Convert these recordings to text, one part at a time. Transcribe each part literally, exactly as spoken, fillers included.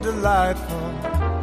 Delightful.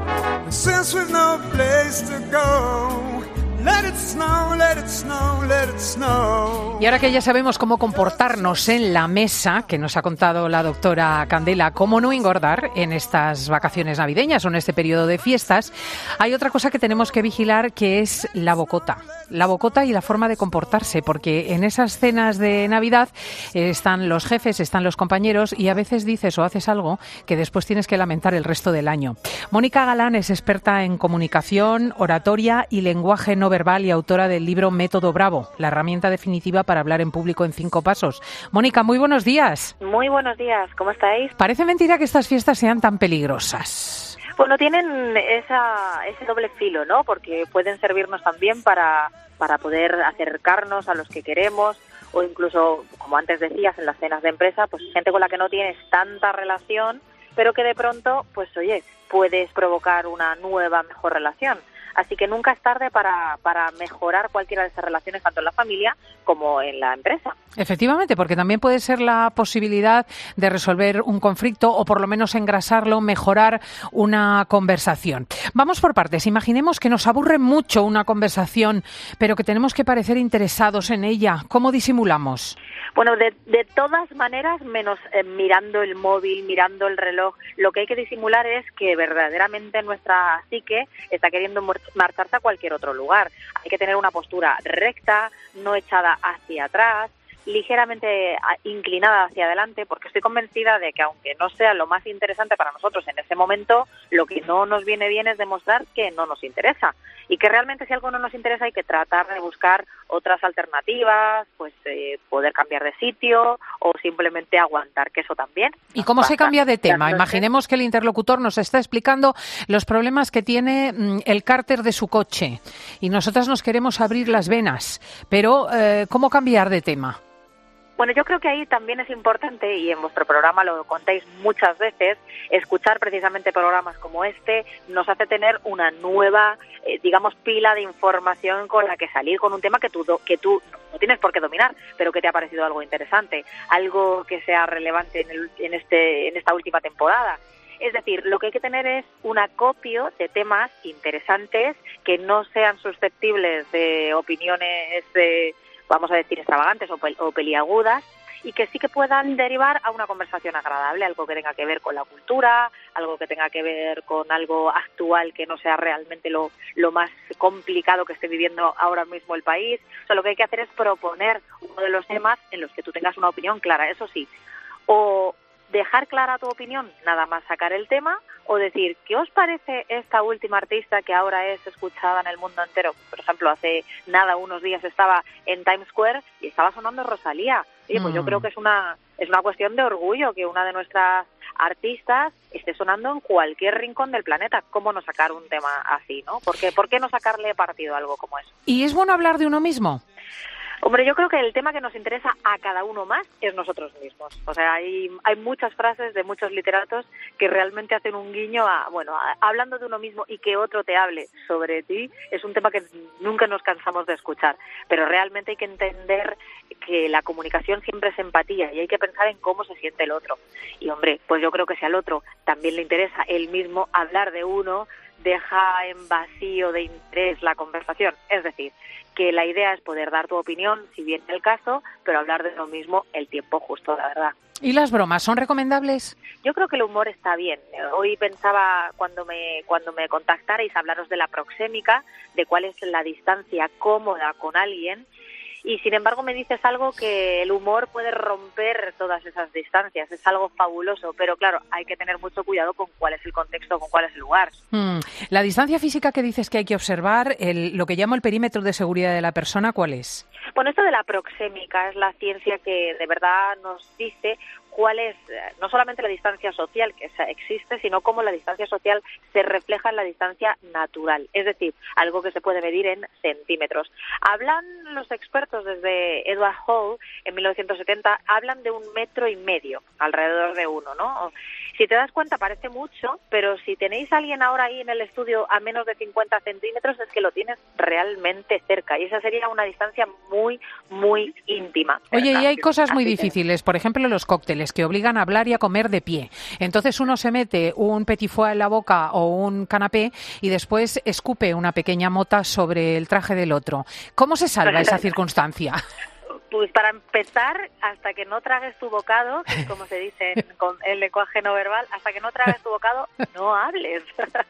Since we've no place to go, let it snow, let it snow, let it snow. Y ahora que ya sabemos cómo comportarnos en la mesa, que nos ha contado la doctora Candela, cómo no engordar en estas vacaciones navideñas o en este periodo de fiestas, hay otra cosa que tenemos que vigilar, que es la bocota. La bocota y la forma de comportarse, porque en esas cenas de Navidad eh, están los jefes, están los compañeros y a veces dices o haces algo que después tienes que lamentar el resto del año. Mónica Galán es experta en comunicación, oratoria y lenguaje no verbal y autora del libro Método Bravo, la herramienta definitiva para hablar en público en cinco pasos. Mónica, muy buenos días. Muy buenos días, ¿cómo estáis? Parece mentira que estas fiestas sean tan peligrosas. Bueno, tienen esa, ese doble filo, ¿no? Porque pueden servirnos también para, para poder acercarnos a los que queremos, o incluso, como antes decías, en las cenas de empresa, pues gente con la que no tienes tanta relación, pero que de pronto, pues oye, puedes provocar una nueva, mejor relación. Así que nunca es tarde para, para mejorar cualquiera de esas relaciones, tanto en la familia como en la empresa. Efectivamente, porque también puede ser la posibilidad de resolver un conflicto o por lo menos engrasarlo, mejorar una conversación. Vamos por partes. Imaginemos que nos aburre mucho una conversación, pero que tenemos que parecer interesados en ella. ¿Cómo disimulamos? Bueno, de, de todas maneras, menos eh, mirando el móvil, mirando el reloj, lo que hay que disimular es que verdaderamente nuestra psique está queriendo marcharse a cualquier otro lugar. Hay que tener una postura recta, no echada hacia atrás, ligeramente inclinada hacia adelante, porque estoy convencida de que aunque no sea lo más interesante para nosotros en ese momento, lo que no nos viene bien es demostrar que no nos interesa. Y que realmente si algo no nos interesa hay que tratar de buscar otras alternativas, pues eh, poder cambiar de sitio o simplemente aguantar, que eso también. ¿Y cómo se cambia de tema? Imaginemos que el interlocutor nos está explicando los problemas que tiene mm, el cárter de su coche y nosotras nos queremos abrir las venas, pero eh, ¿cómo cambiar de tema? Bueno, yo creo que ahí también es importante, y en vuestro programa lo contáis muchas veces, escuchar precisamente programas como este nos hace tener una nueva, eh, digamos, pila de información con la que salir con un tema que tú, que tú no tienes por qué dominar, pero que te ha parecido algo interesante, algo que sea relevante en, el, en, este, en esta última temporada. Es decir, lo que hay que tener es un acopio de temas interesantes que no sean susceptibles de opiniones de... vamos a decir, extravagantes o, pel- o peliagudas, y que sí que puedan derivar a una conversación agradable, algo que tenga que ver con la cultura, algo que tenga que ver con algo actual que no sea realmente lo, lo más complicado que esté viviendo ahora mismo el país. O sea, lo que hay que hacer es proponer uno de los temas en los que tú tengas una opinión clara, eso sí, o dejar clara tu opinión, nada más sacar el tema, o decir, ¿qué os parece esta última artista que ahora es escuchada en el mundo entero? Por ejemplo, hace nada, unos días estaba en Times Square y estaba sonando Rosalía. Oye, pues mm. yo creo que es una es una cuestión de orgullo que una de nuestras artistas esté sonando en cualquier rincón del planeta. ¿Cómo no sacar un tema así, no? ¿Por qué, ¿Por qué no sacarle partido a algo como eso? ¿Y es bueno hablar de uno mismo? Hombre, yo creo que el tema que nos interesa a cada uno más es nosotros mismos. O sea, hay, hay muchas frases de muchos literatos que realmente hacen un guiño a, bueno, a, hablando de uno mismo y que otro te hable sobre ti, es un tema que nunca nos cansamos de escuchar. Pero realmente hay que entender que la comunicación siempre es empatía y hay que pensar en cómo se siente el otro. Y, hombre, pues yo creo que si al otro también le interesa él mismo, hablar de uno deja en vacío de interés la conversación. Es decir, que la idea es poder dar tu opinión, si bien el caso, pero hablar de lo mismo el tiempo justo, la verdad. ¿Y las bromas son recomendables? Yo creo que el humor está bien. Hoy pensaba, cuando me cuando me contactarais, hablaros de la proxémica, de cuál es la distancia cómoda con alguien. Y sin embargo me dices algo que el humor puede romper todas esas distancias, es algo fabuloso, pero claro, hay que tener mucho cuidado con cuál es el contexto, con cuál es el lugar. Mm. La distancia física que dices que hay que observar, el, lo que llamo el perímetro de seguridad de la persona, ¿cuál es? Bueno, esto de la proxémica es la ciencia que de verdad nos dice cuál es no solamente la distancia social que existe, sino cómo la distancia social se refleja en la distancia natural, es decir, algo que se puede medir en centímetros. Hablan los expertos desde Edward Hall en mil novecientos setenta, hablan de un metro y medio, alrededor de uno, ¿no? Si te das cuenta parece mucho, pero si tenéis a alguien ahora ahí en el estudio a menos de cincuenta centímetros es que lo tienes realmente cerca y esa sería una distancia muy, muy íntima. Oye, ¿verdad? y hay cosas muy Así difíciles, por ejemplo los cócteles que obligan a hablar y a comer de pie. Entonces uno se mete un petit foie en la boca o un canapé y después escupe una pequeña mota sobre el traje del otro. ¿Cómo se salva esa circunstancia? Pues para empezar, hasta que no tragues tu bocado, que es como se dice en con el lenguaje no verbal, hasta que no tragues tu bocado, no hables.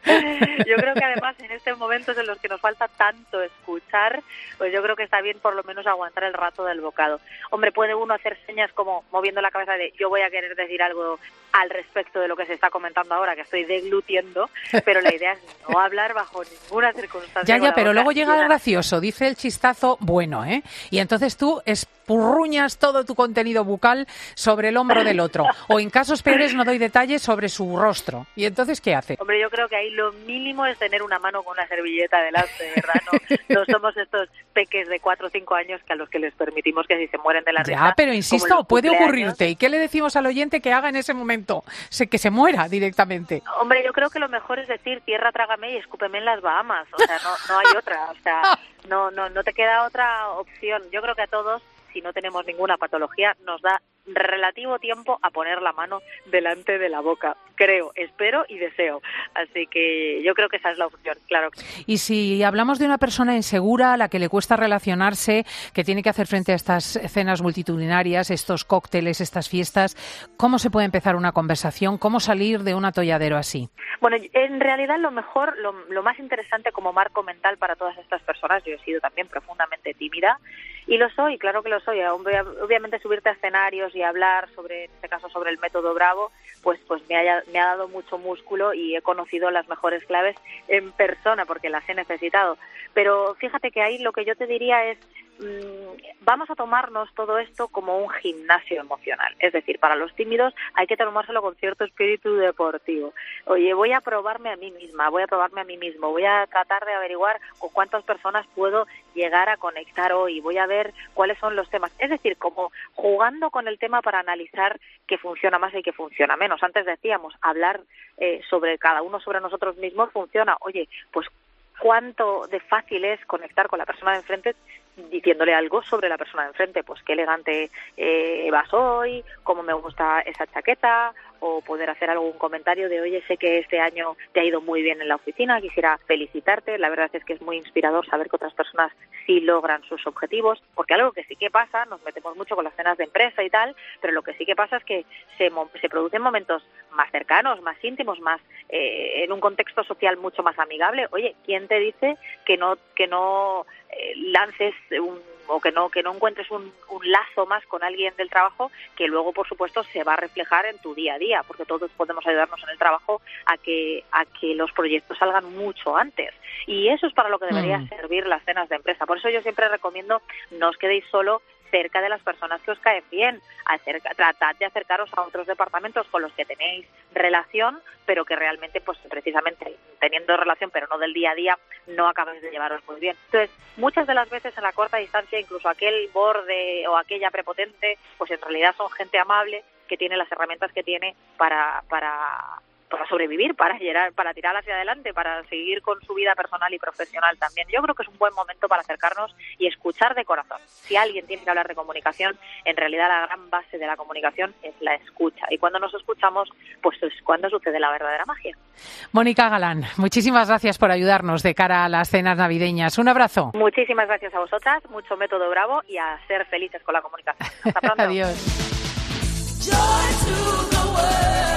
Yo creo que además en estos momentos en los que nos falta tanto escuchar, pues yo creo que está bien por lo menos aguantar el rato del bocado. Hombre, puede uno hacer señas como moviendo la cabeza de yo voy a querer decir algo al respecto de lo que se está comentando ahora, que estoy deglutiendo, pero la idea es no hablar bajo ninguna circunstancia. Ya, ya, pero luego llega el llena. gracioso, dice el chistazo bueno, ¿eh? Y entonces tú espurruñas todo tu contenido bucal sobre el hombro del otro. O en casos peores, no doy detalles, sobre su rostro. ¿Y entonces qué hace? Hombre, yo creo que ahí lo mínimo es tener una mano con una servilleta delante, ¿verdad? No, no somos estos peques de cuatro o cinco años que a los que les permitimos que si se mueren de la risa... Ya, pero insisto, puede ocurrirte. ¿Y qué le decimos al oyente que haga en ese momento? Se, que se muera directamente. Hombre, yo creo que lo mejor es decir tierra, trágame y escúpeme en las Bahamas. O sea, no, no hay otra. O sea, no, no, no te queda otra opción. Yo creo que a todos, si no tenemos ninguna patología, nos da relativo tiempo a poner la mano delante de la boca. Creo, espero y deseo. Así que yo creo que esa es la opción, claro. Y si hablamos de una persona insegura, a la que le cuesta relacionarse, que tiene que hacer frente a estas cenas multitudinarias, estos cócteles, estas fiestas, ¿cómo se puede empezar una conversación? ¿Cómo salir de un atolladero así? Bueno, en realidad lo mejor, lo, lo más interesante como marco mental para todas estas personas, yo he sido también profundamente tímida, y lo soy, claro que lo soy. Obviamente subirte a escenarios y hablar sobre, en este caso, sobre el método Bravo, pues pues me, haya, me ha dado mucho músculo y he conocido las mejores claves en persona porque las he necesitado. Pero fíjate que ahí lo que yo te diría es, mmm, vamos a tomarnos todo esto como un gimnasio emocional. Es decir, para los tímidos hay que tomárselo con cierto espíritu deportivo. Oye, voy a probarme a mí misma, voy a probarme a mí mismo, voy a tratar de averiguar con cuántas personas puedo llegar a conectar hoy, voy a ver cuáles son los temas. Es decir, como jugando con el tema para analizar qué funciona más y qué funciona menos. Antes decíamos, hablar eh, sobre cada uno, sobre nosotros mismos funciona. Oye, pues cuánto de fácil es conectar con la persona de enfrente diciéndole algo sobre la persona de enfrente, pues qué elegante eh, vas hoy, cómo me gusta esa chaqueta, o poder hacer algún comentario de oye, sé que este año te ha ido muy bien en la oficina, quisiera felicitarte. La verdad es que es muy inspirador saber que otras personas sí logran sus objetivos, porque algo que sí que pasa, nos metemos mucho con las cenas de empresa y tal, pero lo que sí que pasa es que se, se producen momentos más cercanos, más íntimos, más eh, en un contexto social mucho más amigable. Oye, ¿quién te dice que no que no eh, lances un o que no que no encuentres un, un lazo más con alguien del trabajo que luego, por supuesto, se va a reflejar en tu día a día, porque todos podemos ayudarnos en el trabajo a que a que los proyectos salgan mucho antes. Y eso es para lo que deberían mm. servir las cenas de empresa. Por eso yo siempre recomiendo, no os quedéis solo cerca de las personas que os caen bien, acerca, tratad de acercaros a otros departamentos con los que tenéis relación, pero que realmente, pues precisamente teniendo relación, pero no del día a día, no acabáis de llevaros muy bien. Entonces, muchas de las veces en la corta distancia, incluso aquel borde o aquella prepotente, pues en realidad son gente amable que tiene las herramientas que tiene para para para sobrevivir, para llegar, para tirar hacia adelante, para seguir con su vida personal y profesional también. Yo creo que es un buen momento para acercarnos y escuchar de corazón. Si alguien tiene que hablar de comunicación, en realidad la gran base de la comunicación es la escucha. Y cuando nos escuchamos, pues es cuando sucede la verdadera magia. Mónica Galán, muchísimas gracias por ayudarnos de cara a las cenas navideñas. Un abrazo. Muchísimas gracias a vosotras, mucho método Bravo y a ser felices con la comunicación. Hasta pronto. Adiós. Joy to the world.